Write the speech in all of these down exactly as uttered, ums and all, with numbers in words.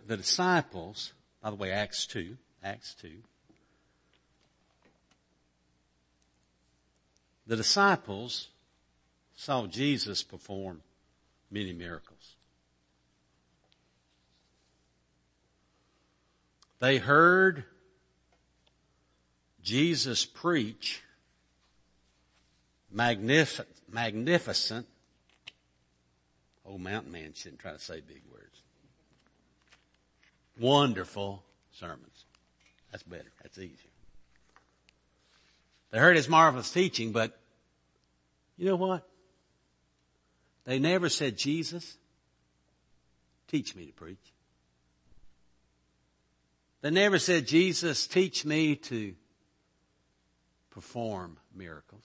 the disciples, by the way, Acts two, Acts two, the disciples saw Jesus perform many miracles. They heard Jesus preach magnificent, magnificent, old mountain man shouldn't try to say big words, wonderful sermons. That's better. That's easier. They heard his marvelous teaching, but you know what? They never said, Jesus, teach me to preach. They never said, Jesus, teach me to perform miracles.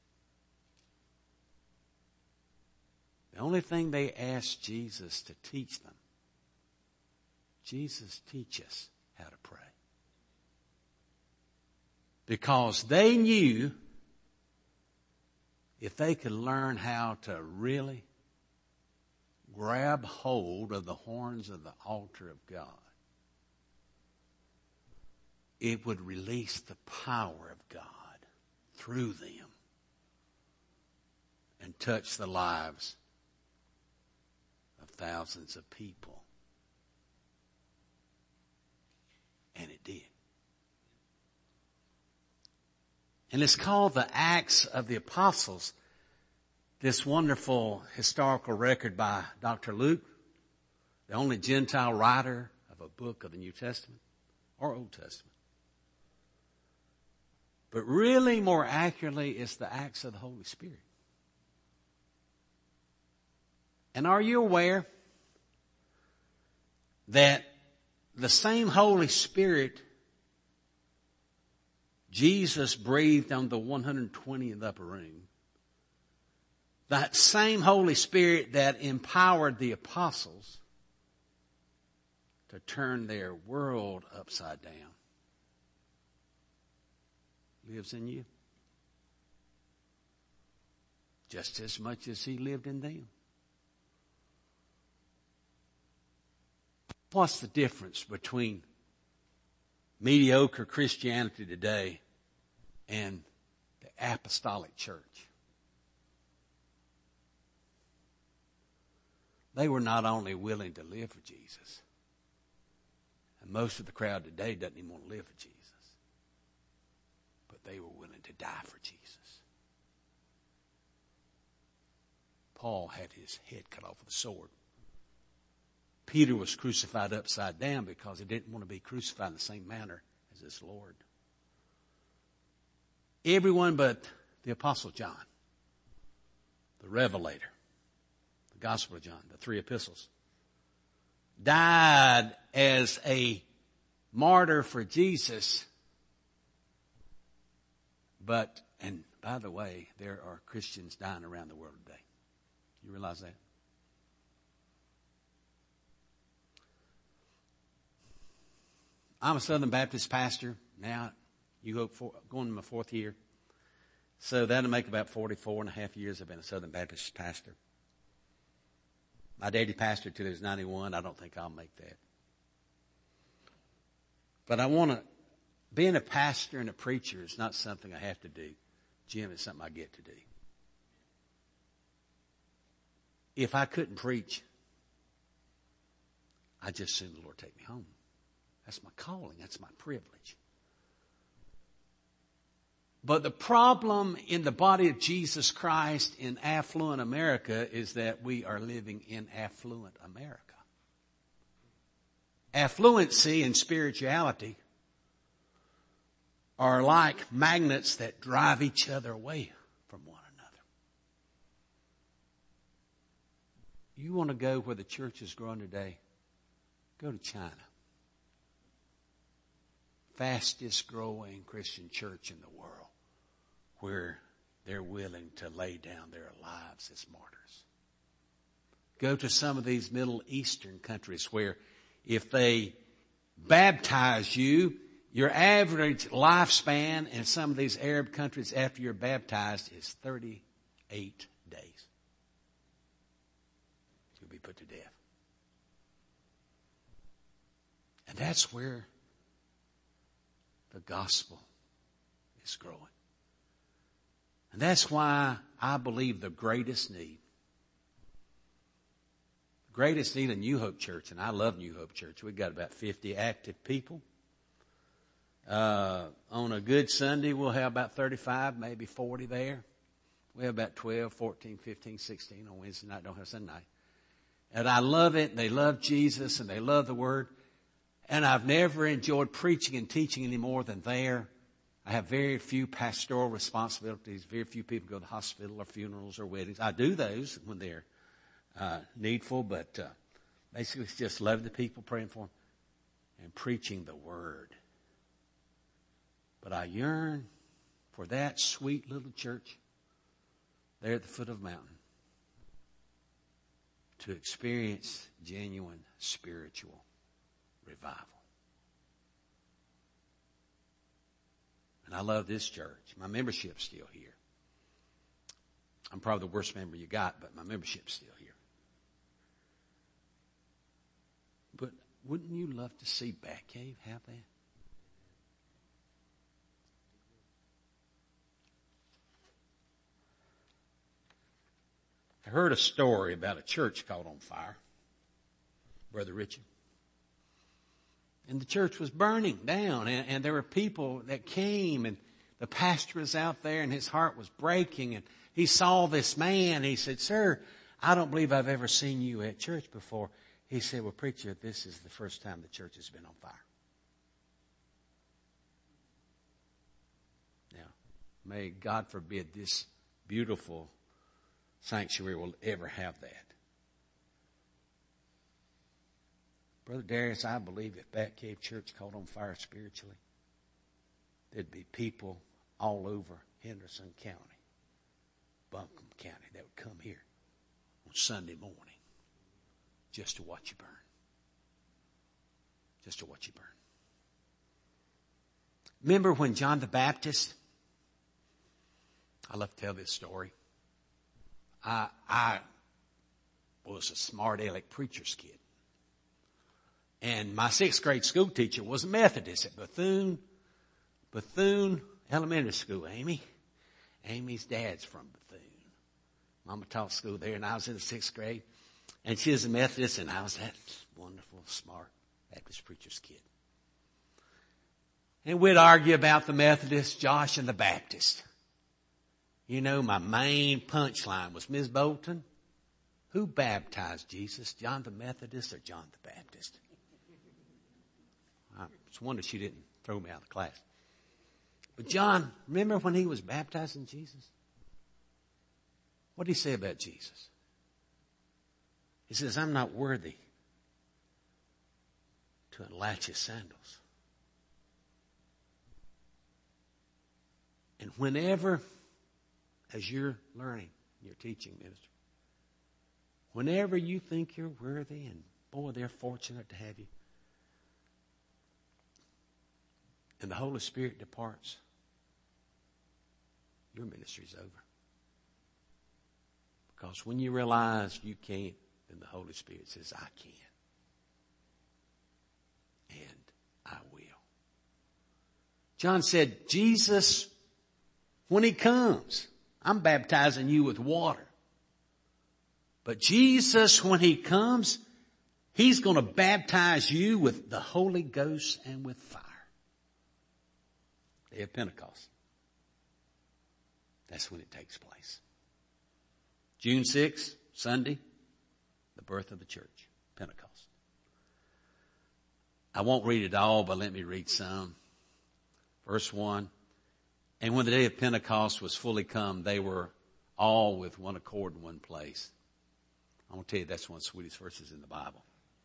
The only thing they asked Jesus to teach them, Jesus, teach us how to pray. Because they knew if they could learn how to really grab hold of the horns of the altar of God, it would release the power of God through them and touch the lives of thousands of people. And it did. And it's called the Acts of the Apostles, this wonderful historical record by Doctor Luke, the only Gentile writer of a book of the New Testament or Old Testament. But really, more accurately, it's the Acts of the Holy Spirit. And are you aware that the same Holy Spirit Jesus breathed on the one hundred twenty in the upper room, that same Holy Spirit that empowered the apostles to turn their world upside down, lives in you just as much as he lived in them. What's the difference between mediocre Christianity today and the apostolic church? They were not only willing to live for Jesus, and most of the crowd today doesn't even want to live for Jesus, but they were willing to die for Jesus. Paul had his head cut off with a sword. Peter was crucified upside down because he didn't want to be crucified in the same manner as his Lord. Everyone but the Apostle John, the Revelator, the Gospel of John, the three epistles, died as a martyr for Jesus. But, and by the way, there are Christians dying around the world today. You realize that? I'm a Southern Baptist pastor now. You go for, going to my fourth year. So that'll make about forty-four and a half years I've been a Southern Baptist pastor. My daddy pastored till he was ninety-one. I don't think I'll make that. But I want to, being a pastor and a preacher is not something I have to do. Jim, it's something I get to do. If I couldn't preach, I'd just assume the Lord take me home. That's my calling. That's my privilege. But the problem in the body of Jesus Christ in affluent America is that we are living in affluent America. Affluency and spirituality are like magnets that drive each other away from one another. You want to go where the church is growing today? Go to China. Fastest growing Christian church in the world, where they're willing to lay down their lives as martyrs. Go to some of these Middle Eastern countries where if they baptize you, your average lifespan in some of these Arab countries after you're baptized is thirty-eight days. You'll be put to death. that's where the gospel is growing. And that's why I believe the greatest need, the greatest need in New Hope Church, and I love New Hope Church. We've got about fifty active people. Uh, on a good Sunday, we'll have about thirty-five, maybe forty there. We have about twelve, fourteen, fifteen, sixteen on Wednesday night, don't have Sunday night. And I love it. They love Jesus and they love the Word. And I've never enjoyed preaching and teaching any more than there. I have very few pastoral responsibilities. Very few people go to the hospital or funerals or weddings. I do those when they're uh, needful, but uh, basically it's just loving the people, praying for them, and preaching the Word. But I yearn for that sweet little church there at the foot of the mountain to experience genuine spiritual revival. And I love this church. My membership's still here. I'm probably the worst member you got, but my membership's still here. But wouldn't you love to see Batcave have that? I heard a story about a church caught on fire, Brother Richard. And the church was burning down, and, and there were people that came, and the pastor was out there, and his heart was breaking, and he saw this man. He said, "Sir, I don't believe I've ever seen you at church before." He said, "Well, preacher, this is the first time the church has been on fire." Now, may God forbid this beautiful sanctuary will ever have that. Brother Darius, I believe if Batcave Church caught on fire spiritually, there'd be people all over Henderson County, Buncombe County, that would come here on Sunday morning just to watch you burn. Just to watch you burn. Remember when John the Baptist, I love to tell this story. I, I was a smart aleck preacher's kid. And my sixth grade school teacher was a Methodist at Bethune, Bethune Elementary School. Amy, Amy's dad's from Bethune. Mama taught school there, and I was in the sixth grade. And she was a Methodist, and I was that wonderful, smart Baptist preacher's kid. And we'd argue about the Methodist, Josh, and the Baptist. You know, my main punchline was, "Miz Bolton, who baptized Jesus, John the Methodist or John the Baptist?" I was wondering she didn't throw me out of the class. But John, remember when he was baptizing Jesus? What did he say about Jesus? He says, "I'm not worthy to unlatch his sandals." And whenever, as you're learning your teaching ministry, whenever you think you're worthy, and boy, they're fortunate to have you, and the Holy Spirit departs, your ministry's over. Because when you realize you can't, then the Holy Spirit says, "I can. And I will." John said, Jesus, when he comes, I'm baptizing you with water. But Jesus, when he comes, he's going to baptize you with the Holy Ghost and with fire. Day of Pentecost. That's when it takes place. June sixth, Sunday, the birth of the church, Pentecost. I won't read it all, but let me read some. Verse one. And when the day of Pentecost was fully come, they were all with one accord in one place. I want to tell you, that's one of the sweetest verses in the Bible.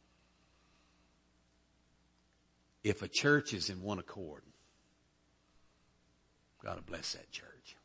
If a church is in one accord, God will bless that church.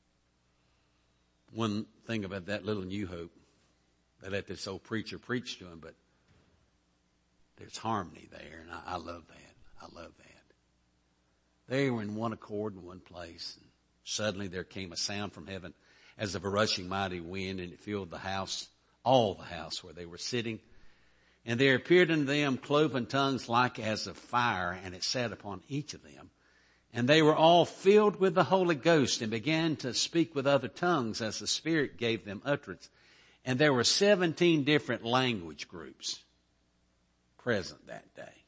One thing about that little New Hope, they let this old preacher preach to them, but there's harmony there, and I, I love that. I love that. They were in one accord in one place, and suddenly there came a sound from heaven as of a rushing mighty wind, and it filled the house, all the house where they were sitting. And there appeared unto them cloven tongues like as of fire, and it sat upon each of them. And they were all filled with the Holy Ghost and began to speak with other tongues as the Spirit gave them utterance. And there were seventeen different language groups present that day.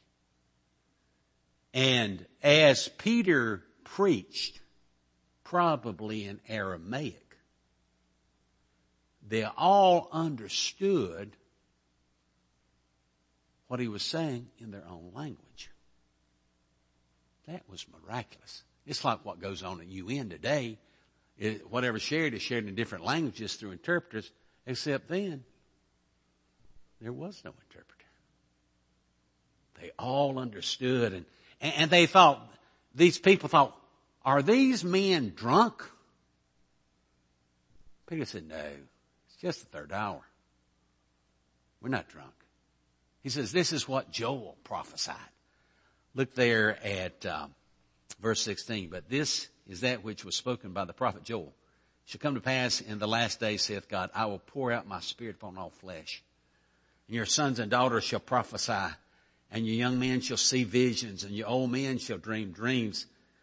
And as Peter preached, probably in Aramaic, they all understood what he was saying in their own language. That was miraculous. It's like what goes on at U N today. It, whatever shared is shared in different languages through interpreters, except then there was no interpreter. They all understood, and, and they thought, these people thought, are these men drunk? Peter said, no, it's just the third hour. We're not drunk. He says, this is what Joel prophesied. Look there at um, verse sixteen. But this is that which was spoken by the prophet Joel. It shall come to pass in the last days, saith God, I will pour out my spirit upon all flesh. And your sons and daughters shall prophesy, and your young men shall see visions, and your old men shall dream dreams.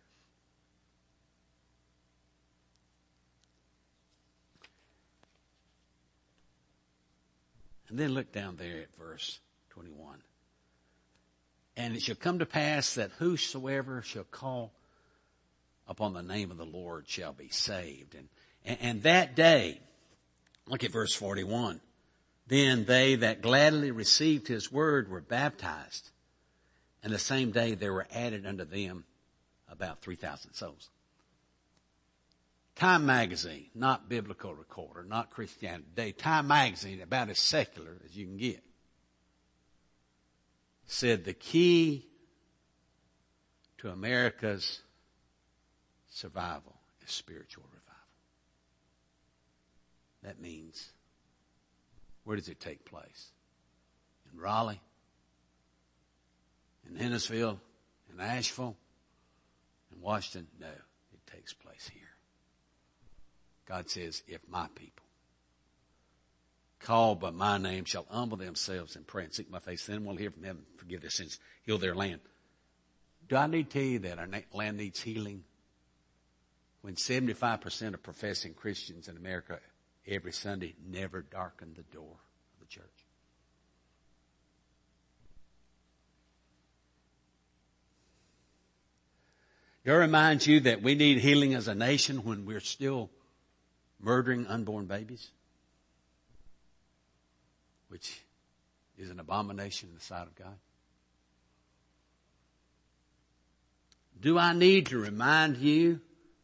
And then look down there at verse twenty-one. And it shall come to pass that whosoever shall call upon the name of the Lord shall be saved. And, and, and that day, look at verse forty-one. Then they that gladly received his word were baptized. And the same day there were added unto them about three thousand souls. Time Magazine, not Biblical Recorder, not Christianity Today. Time Magazine, about as secular as you can get, said the key to America's survival is spiritual revival. That means, where does it take place? In Raleigh? In Hennesville? In Asheville? In Washington? No, it takes place here. God says, if my people, called by my name, shall humble themselves and pray and seek my face, then we'll hear from heaven, forgive their sins, heal their land. Do I need to tell you that our land needs healing? When seventy-five percent of professing Christians in America every Sunday never darken the door of the church. Do I remind you that we need healing as a nation when we're still murdering unborn babies? Which is an abomination in the sight of God. Do I need to remind you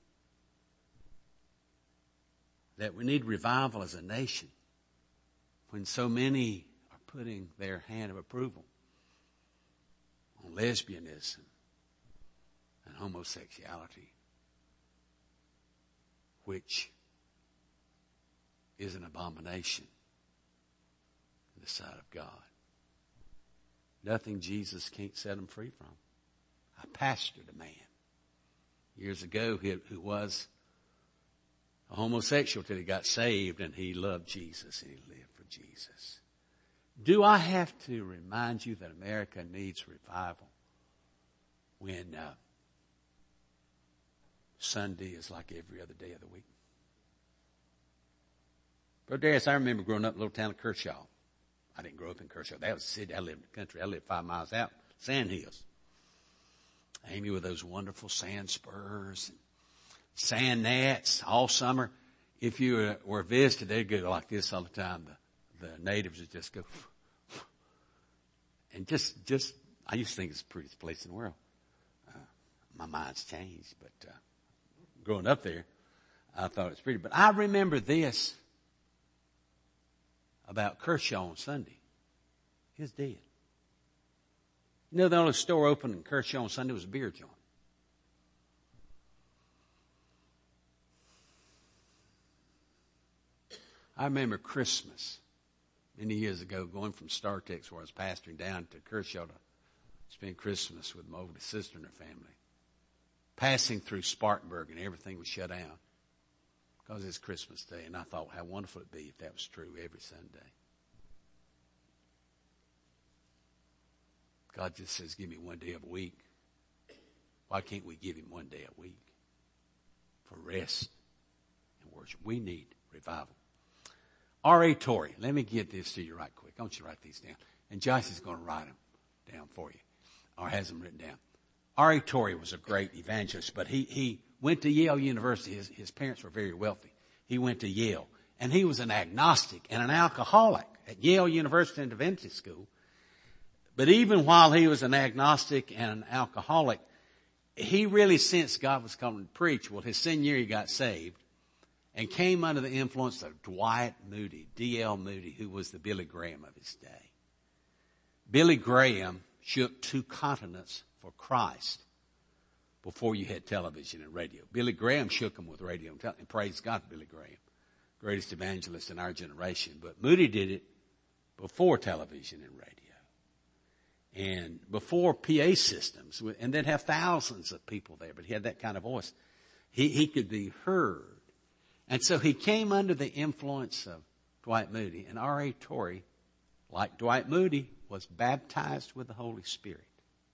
that we need revival as a nation when so many are putting their hand of approval on lesbianism and homosexuality, which is an abomination in the sight of God? Nothing Jesus can't set them free from. I pastored a man years ago who, who was a homosexual till he got saved, and he loved Jesus and he lived for Jesus. Do I have to remind you that America needs revival when uh, Sunday is like every other day of the week? Brother Darius, I remember growing up in a little town of Kershaw. I didn't grow up in Kershaw. That was the city. I lived in the country. I lived five miles out, Sand Hills. Amy with those wonderful sand spurs and sand gnats all summer. If you were, were visited, they'd go like this all the time. The, the natives would just go, and just, just, I used to think it's the prettiest place in the world. Uh, my mind's changed, but uh, growing up there, I thought it was pretty. But I remember this about Kershaw on Sunday. He was dead. You know, the only store open in Kershaw on Sunday was a beer joint. I remember Christmas many years ago going from StarTex, where I was pastoring, down to Kershaw to spend Christmas with my oldest sister and her family. Passing through Spartanburg, and everything was shut down because it's Christmas Day. And I thought, how wonderful it'd be if that was true every Sunday. God just says, give me one day a week. Why can't we give him one day a week for rest and worship? We need revival. R A Torrey, let me get this to you right quick. I want you to write these down. And Josh is going to write them down for you, or has them written down. R A Torrey was a great evangelist, but he, he went to Yale University. His, his parents were very wealthy. He went to Yale, and he was an agnostic and an alcoholic at Yale University and Divinity School. But even while he was an agnostic and an alcoholic, he really sensed God was coming to preach. Well, his senior year he got saved and came under the influence of Dwight Moody, D L Moody, who was the Billy Graham of his day. Billy Graham shook two continents for Christ before you had television and radio. Billy Graham shook them with radio and television. Praise God for Billy Graham, greatest evangelist in our generation. But Moody did it before television and radio. And before P A systems, and they'd have thousands of people there, but he had that kind of voice. He, he could be heard. And so he came under the influence of Dwight Moody, and R A Torrey, like Dwight Moody, was baptized with the Holy Spirit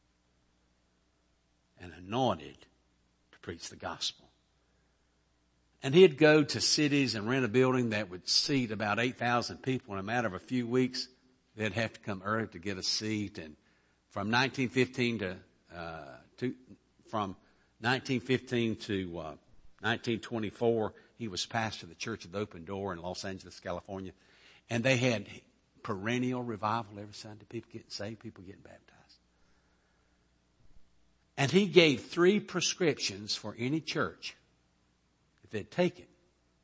and anointed to preach the gospel. And he'd go to cities and rent a building that would seat about eight thousand people. In a matter of a few weeks, they'd have to come early to get a seat. And from nineteen fifteen to, uh, to from nineteen fifteen to uh, nineteen twenty-four, he was pastor of the Church of the Open Door in Los Angeles, California. And they had perennial revival every Sunday. People getting saved, people getting baptized. And he gave three prescriptions for any church. If they'd take it,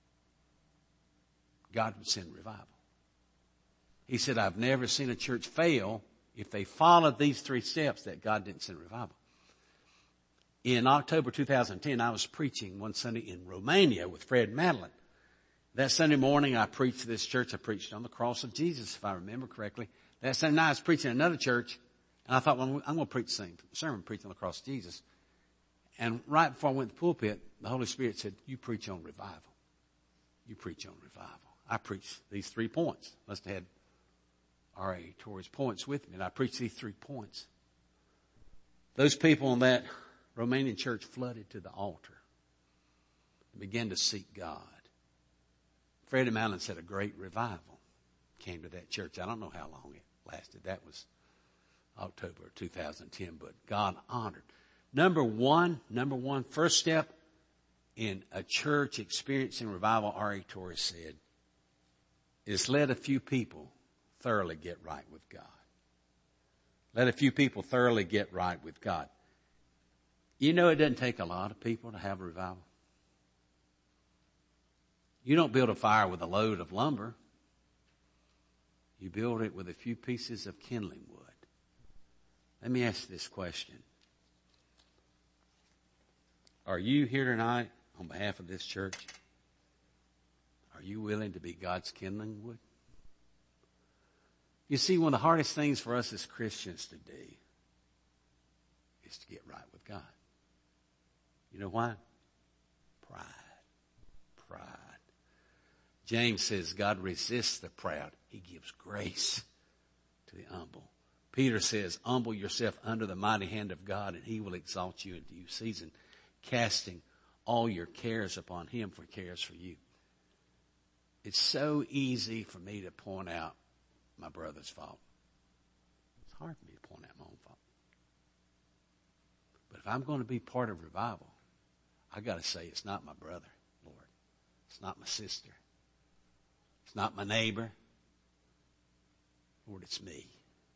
God would send revival. He said, I've never seen a church fail if they followed these three steps that God didn't send revival. In October two thousand ten, I was preaching one Sunday in Romania with Fred Madeline. That Sunday morning, I preached to this church. I preached on the cross of Jesus, if I remember correctly. That Sunday night, I was preaching in another church, and I thought, well, I'm going to preach the same sermon, preaching on the cross of Jesus. And right before I went to the pulpit, the Holy Spirit said, you preach on revival. You preach on revival. I preached these three points. Must have had R A Torrey's points with me, and I preached these three points. Those people in that Romanian church flooded to the altar and began to seek God. Freddie Madeline said a great revival came to that church. I don't know how long it lasted. That was October two thousand ten, but God honored. Number one, number one, first step in a church experiencing revival, R A Torrey said, is let a few people thoroughly get right with God. Let a few people thoroughly get right with God. You know, it doesn't take a lot of people to have a revival. You don't build a fire with a load of lumber. You build it with a few pieces of kindling wood. Let me ask this question. Are you here tonight on behalf of this church? Are you willing to be God's kindling wood? You see, one of the hardest things for us as Christians to do is to get right with God. You know why? Pride. Pride. James says God resists the proud. He gives grace to the humble. Peter says, humble yourself under the mighty hand of God, and he will exalt you in due season, casting all your cares upon him, for he cares for you. It's so easy for me to point out my brother's fault. It's hard for me to point out my own fault. But if I'm going to be part of revival, I got to say it's not my brother, Lord. It's not my sister. It's not my neighbor. Lord, it's me.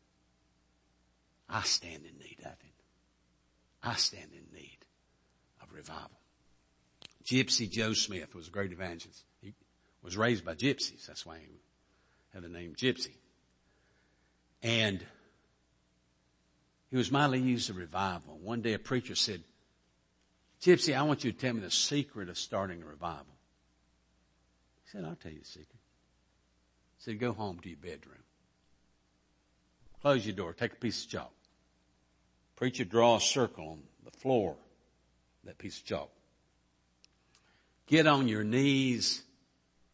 I stand in need of it. I stand in need of revival. Gypsy Joe Smith was a great evangelist. He was raised by gypsies. That's why he had the name Gypsy. And he was mightily used in revival. One day a preacher said, Gypsy, I want you to tell me the secret of starting a revival. He said, I'll tell you the secret. He said, go home to your bedroom. Close your door. Take a piece of chalk. Preacher, draw a circle on the floor, that piece of chalk. Get on your knees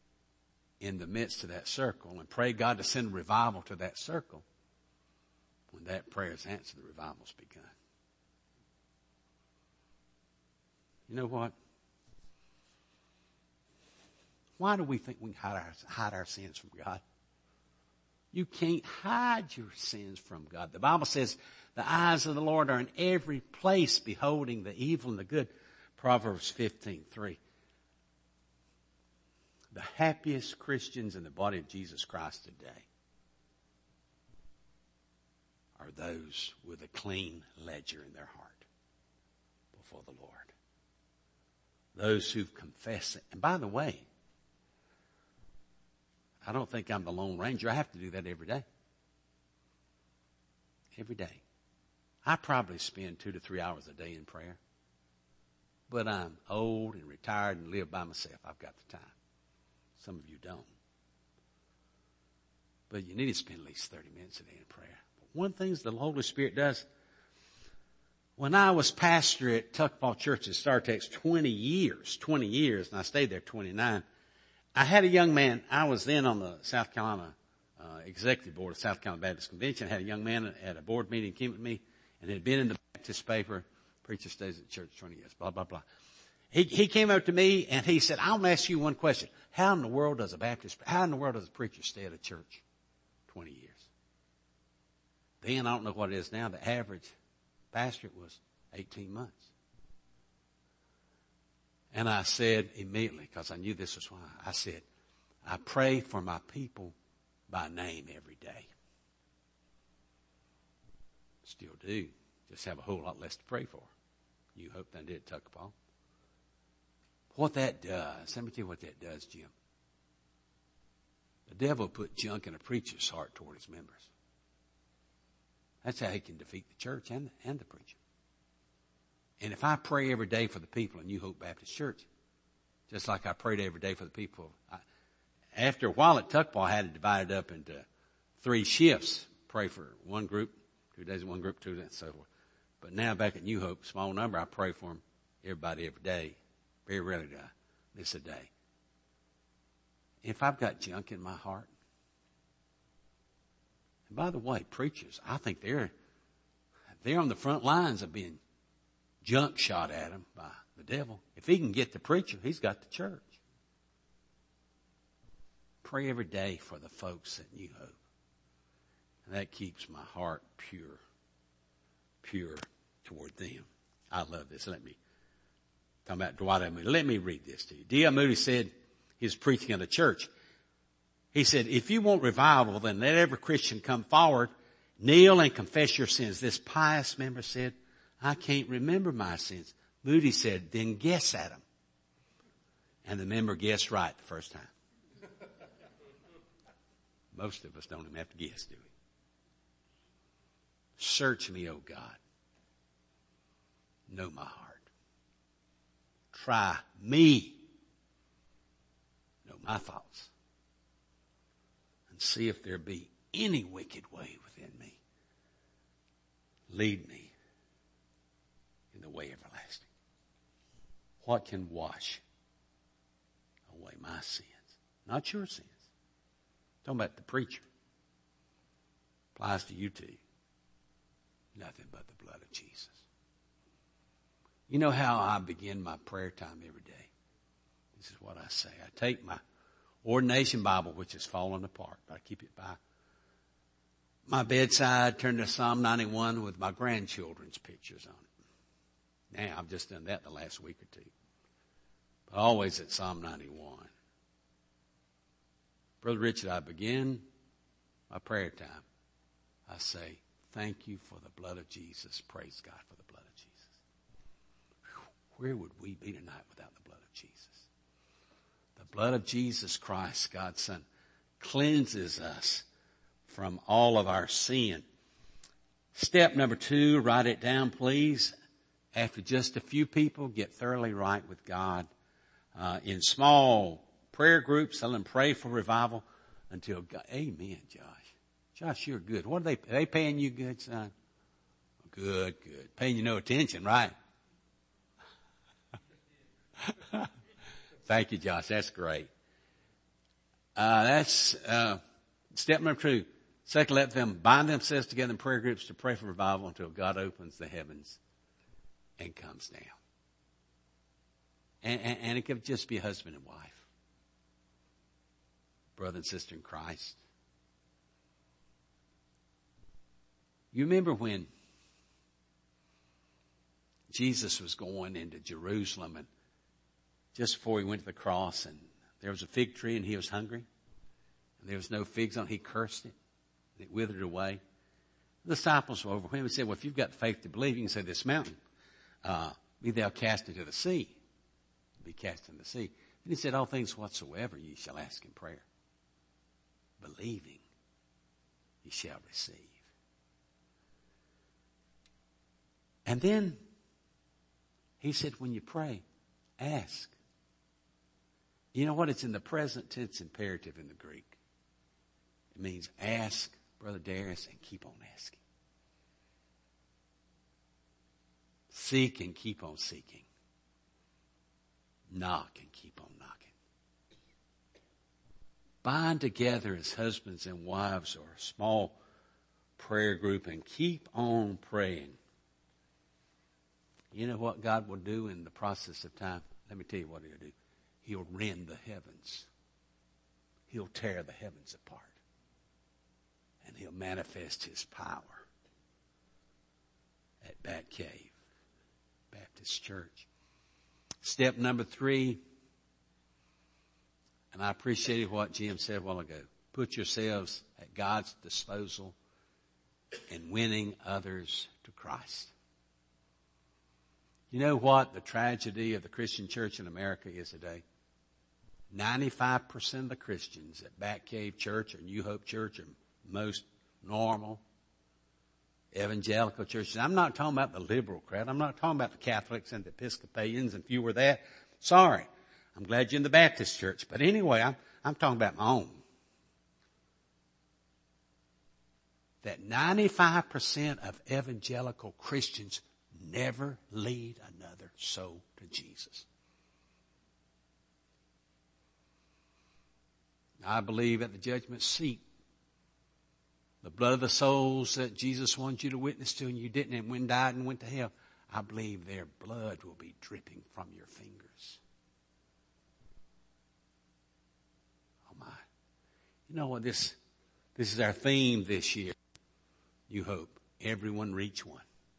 in the midst of that circle and pray God to send revival to that circle. When that prayer is answered, the revival's begun. You know what? Why do we think we can hide our, hide our sins from God? You can't hide your sins from God. The Bible says the eyes of the Lord are in every place, beholding the evil and the good. Proverbs fifteen three. The happiest Christians in the body of Jesus Christ today are those with a clean ledger in their heart before the Lord. Those who've confessed it. And by the way, I don't think I'm the Lone Ranger. I have to do that every day. Every day. I probably spend two to three hours a day in prayer. But I'm old and retired and live by myself. I've got the time. Some of you don't. But you need to spend at least thirty minutes a day in prayer. But one thing the Holy Spirit does. When I was pastor at Tuckpaw Church in Startex twenty years, twenty years, and I stayed there twenty-nine, I had a young man. I was then on the South Carolina uh, executive board of South Carolina Baptist Convention. I had a young man at a board meeting came with me and had been in the Baptist paper. Preacher stays at church twenty years, blah, blah, blah. He, he came up to me and he said, I want to ask you one question. How in the world does a Baptist, how in the world does a preacher stay at a church twenty years? Then I don't know what it is now. The average pastorate was eighteen months. And I said immediately, because I knew this was why, I said, I pray for my people by name every day. Still do. Just have a whole lot less to pray for. You hope than I did at Tuckapall. What that does, let me tell you what that does, Jim. The devil put junk in a preacher's heart toward his members. That's how he can defeat the church and, and the preacher. And if I pray every day for the people in New Hope Baptist Church, just like I prayed every day for the people, I, after a while at Tuckpaw, I had it divided up into three shifts. Pray for one group, two days in one group, two days, and so forth. But now back at New Hope, small number, I pray for them, everybody every day. Very rarely do I miss a day. If I've got junk in my heart, and by the way, preachers, I think they're, they're on the front lines of being junk shot at them by the devil. If he can get the preacher, he's got the church. Pray every day for the folks at New Hope. And that keeps my heart pure, pure toward them. I love this. Let me, talking about Dwight L. Moody. Let me read this to you. D L. Moody said, he was preaching at a church. He said, if you want revival, then let every Christian come forward, kneel and confess your sins. This pious member said, I can't remember my sins. Moody said, then guess at them. And the member guessed right the first time. Most of us don't even have to guess, do we? Search me, O God. Know my heart. Try me. Know my thoughts. And see if there be any wicked way within me. Lead me in the way everlasting. What can wash away my sins? Not your sins. Talking about the preacher. Applies to you too. Nothing but the blood of Jesus. You know how I begin my prayer time every day? This is what I say. I take my ordination Bible, which has fallen apart, but I keep it by my bedside, turn to Psalm ninety-one with my grandchildren's pictures on it. Now, I've just done that the last week or two. But always at Psalm ninety-one. Brother Richard, I begin my prayer time. I say, thank you for the blood of Jesus. Praise God for the blood of Jesus. Where would we be tonight without the blood of Jesus? The blood of Jesus Christ, God's Son, cleanses us from all of our sin. Step number two, write it down, please. After just a few people get thoroughly right with God, uh, in small prayer groups, let them pray for revival until God. Amen, Josh. Josh, you're good. What are they, are they paying you good, son? Good, good. Paying you no attention, right? Thank you, Josh. That's great. Uh, that's, uh, step number two. Second, let them bind themselves together in prayer groups to pray for revival until God opens the heavens and comes down. And, and, and it could just be husband and wife. Brother and sister in Christ. You remember when Jesus was going into Jerusalem, and just before he went to the cross, and there was a fig tree and he was hungry, and there was no figs on it. He cursed it, and it withered away. The disciples were overwhelmed and said, well, if you've got faith to believe, you can say this mountain, uh, be thou cast into the sea. Be cast into the sea. And he said, all things whatsoever ye shall ask in prayer, believing ye shall receive. And then he said, when you pray, ask. You know what? It's in the present tense imperative in the Greek. It means ask, Brother Darius, and keep on asking. Seek and keep on seeking. Knock and keep on knocking. Bind together as husbands and wives or a small prayer group and keep on praying. You know what God will do in the process of time? Let me tell you what he'll do. He'll rend the heavens. He'll tear the heavens apart. And he'll manifest his power at Bat Cave Baptist Church. Step number three, and I appreciated what Jim said a while ago. Put yourselves at God's disposal in winning others to Christ. You know what the tragedy of the Christian church in America is today? ninety-five percent of the Christians at Bat Cave Church or New Hope Church or most normal evangelical churches. I'm not talking about the liberal crowd. I'm not talking about the Catholics and the Episcopalians, and if you were that, sorry. I'm glad you're in the Baptist church. But anyway, I'm, I'm talking about my own. That ninety-five percent of evangelical Christians never lead another soul to Jesus. I believe at the judgment seat, the blood of the souls that Jesus wanted you to witness to and you didn't, and when died and went to hell, I believe their blood will be dripping from your fingers. Oh my. You know what, this, this is our theme this year. New Hope. Everyone reach one.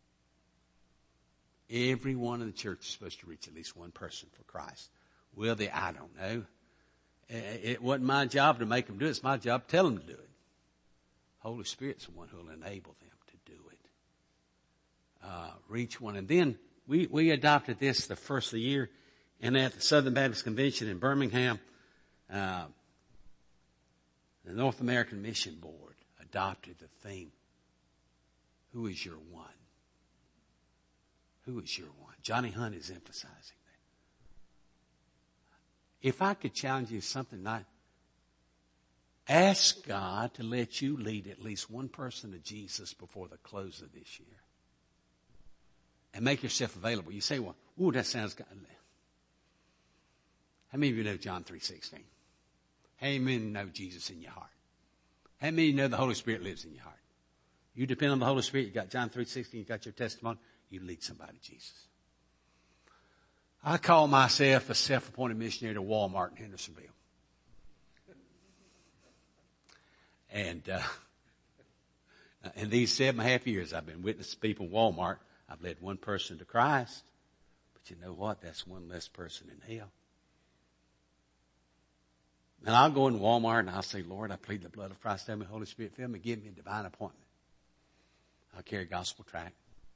Everyone in the church is supposed to reach at least one person for Christ. Will they? I don't know. It wasn't my job to make them do it. It's my job to tell them to do it. Holy Spirit's the one who will enable them to do it. Uh, reach one. And then we, we adopted this the first of the year. And at the Southern Baptist Convention in Birmingham, uh, the North American Mission Board adopted the theme, who is your one? Who is your one? Johnny Hunt is emphasizing that. If I could challenge you something tonight, ask God to let you lead at least one person to Jesus before the close of this year. And make yourself available. You say, well, ooh, that sounds good. How many of you know John three sixteen? How many know Jesus in your heart? How many know the Holy Spirit lives in your heart? You depend on the Holy Spirit. You got John three sixteen. You got your testimony. You lead somebody to Jesus. I call myself a self-appointed missionary to Walmart in Hendersonville. And uh, in these seven and a half years I've been witnessing people in Walmart, I've led one person to Christ. But you know what? That's one less person in hell. And I'll go in Walmart and I'll say, Lord, I plead the blood of Christ. Tell me, Holy Spirit, fill me, give me a divine appointment. I'll carry a gospel tract.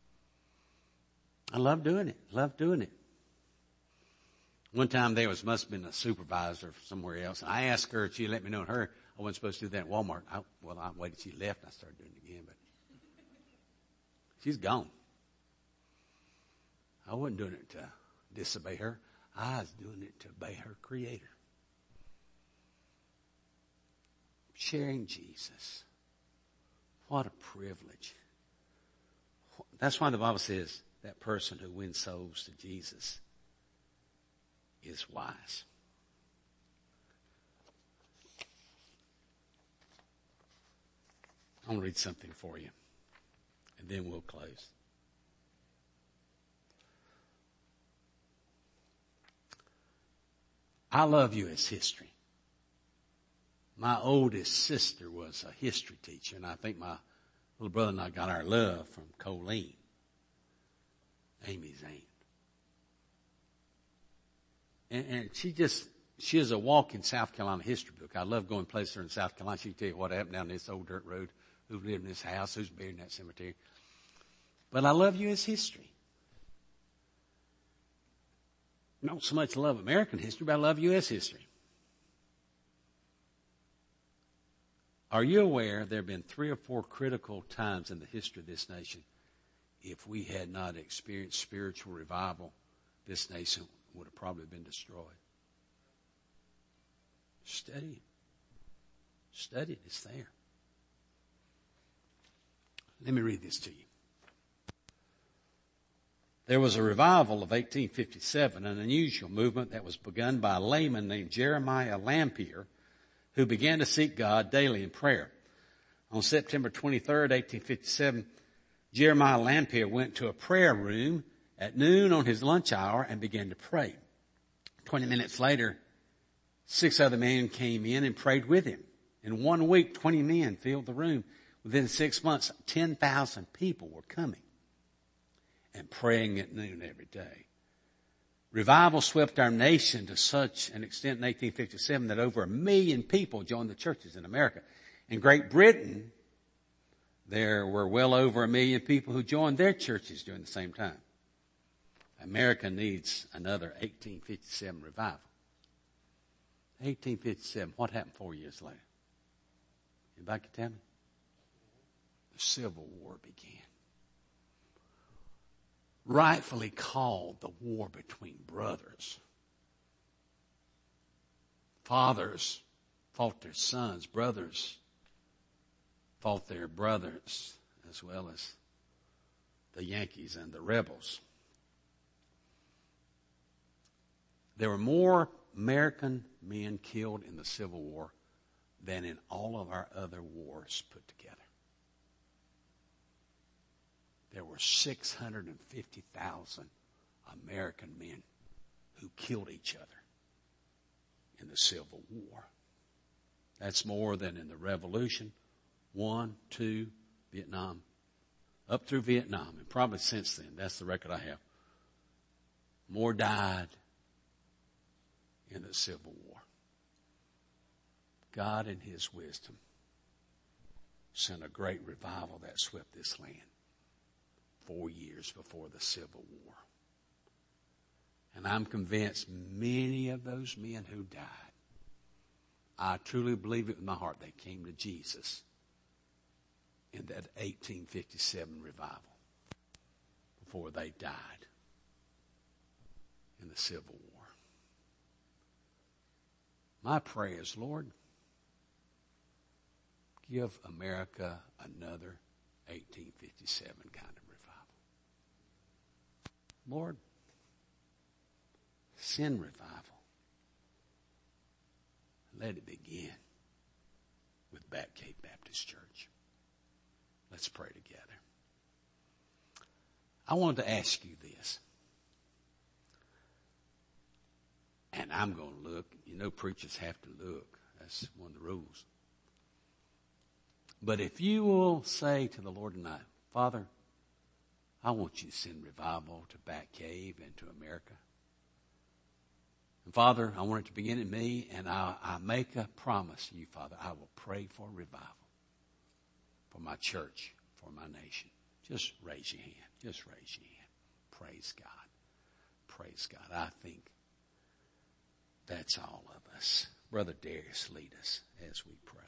I love doing it. Love doing it. One time there was, must have been a supervisor somewhere else. And I asked her if she let me know her. I wasn't supposed to do that at Walmart. I, well, I waited till she left and I started doing it again. But she's gone. I wasn't doing it to disobey her. I was doing it to obey her Creator. Sharing Jesus. What a privilege. That's why the Bible says that person who wins souls to Jesus is wise. I'm going to read something for you, and then we'll close. I love U S history. My oldest sister was a history teacher, and I think my little brother and I got our love from Colleen, Amy's aunt. And, and she just, she is a walking South Carolina history book. I love going places in South Carolina. She can tell you what happened down this old dirt road, who lived in this house, who's buried in that cemetery. But I love U S history. Not so much love American history, but I love U S history. Are you aware there have been three or four critical times in the history of this nation? If we had not experienced spiritual revival, this nation would have probably been destroyed. Study it. Study it. It's there. Let me read this to you. There was a revival of eighteen fifty-seven, an unusual movement that was begun by a layman named Jeremiah Lampier, who began to seek God daily in prayer. On September twenty-third, eighteen fifty-seven, Jeremiah Lampier went to a prayer room at noon on his lunch hour and began to pray. Twenty minutes later, six other men came in and prayed with him. In one week, twenty men filled the room. Within six months, ten thousand people were coming and praying at noon every day. Revival swept our nation to such an extent in eighteen fifty-seven that over a million people joined the churches in America. In Great Britain, there were well over a million people who joined their churches during the same time. America needs another eighteen fifty-seven revival. eighteen fifty-seven, what happened four years later? Anybody can tell me? The Civil War began. Rightfully called the war between brothers. Fathers fought their sons. Brothers fought their brothers, as well as the Yankees and the rebels. There were more American men killed in the Civil War than in all of our other wars put together. There were six hundred fifty thousand American men who killed each other in the Civil War. That's more than in the Revolution, one, two, Vietnam, up through Vietnam, and probably since then. That's the record I have. More died in the Civil War. God in His wisdom sent a great revival that swept this land four years before the Civil War. And I'm convinced many of those men who died, I truly believe it with my heart, they came to Jesus in that eighteen fifty-seven revival before they died in the Civil War. My prayer is, Lord, give America another eighteen fifty-seven kind of revival. Lord, send revival. Let it begin with Bat Cave Baptist Church. Let's pray together. I wanted to ask you this. And I'm going to look. You know, preachers have to look. That's one of the rules. But if you will say to the Lord tonight, Father, I want you to send revival to Bat Cave and to America. And Father, I want it to begin in me, and I, I make a promise to you, Father. I will pray for revival for my church, for my nation. Just raise your hand. Just raise your hand. Praise God. Praise God. I think that's all of us. Brother Darius, lead us as we pray.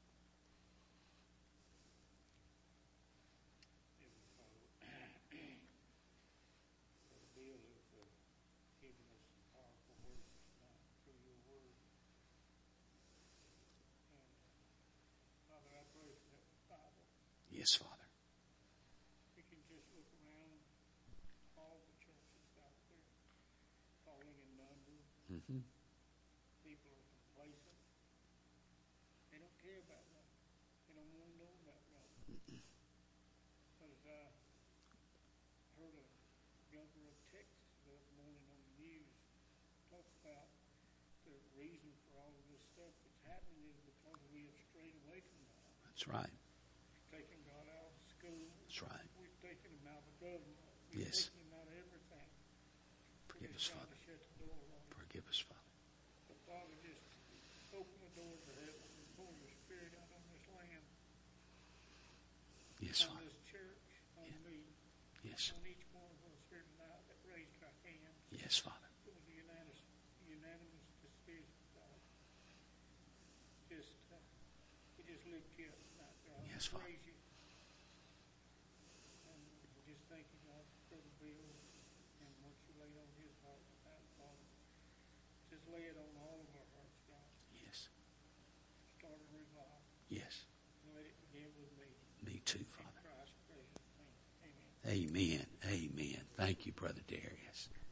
Yes, Father. We can just look around all the churches out there, falling in number. Mm-hmm. People are complacent. They don't care about God. They don't want to know about God. Texas the other morning on the news, talk about the reason for all of this stuff that's happening is because we have strayed away from God. That's right. We've taken God out of school. That's right. We've taken him out of the government. We've Yes. taken him out of everything. Forgive We're us, just trying Father. to shut the door on him. Forgive us, Father. But Father, just open the doors of heaven and pour your Spirit out on this land, Yes, on Father. this church, on Yeah. me, Yes. on each one of us here tonight that raised our hands. Yes, Father. It was a unanimous, unanimous decision, God. Just, uh, we just lift you up tonight, God. Yes, Father. Praise you. And we just thank you, God, for Brother Bill and what you laid on his heart tonight, Father. Just lay it on all of our hearts, God. Yes. Start a revival. Yes. And let it begin with me. Me too, In Father. Christ's precious name. Amen. Amen. Amen. Thank you, Brother Darius.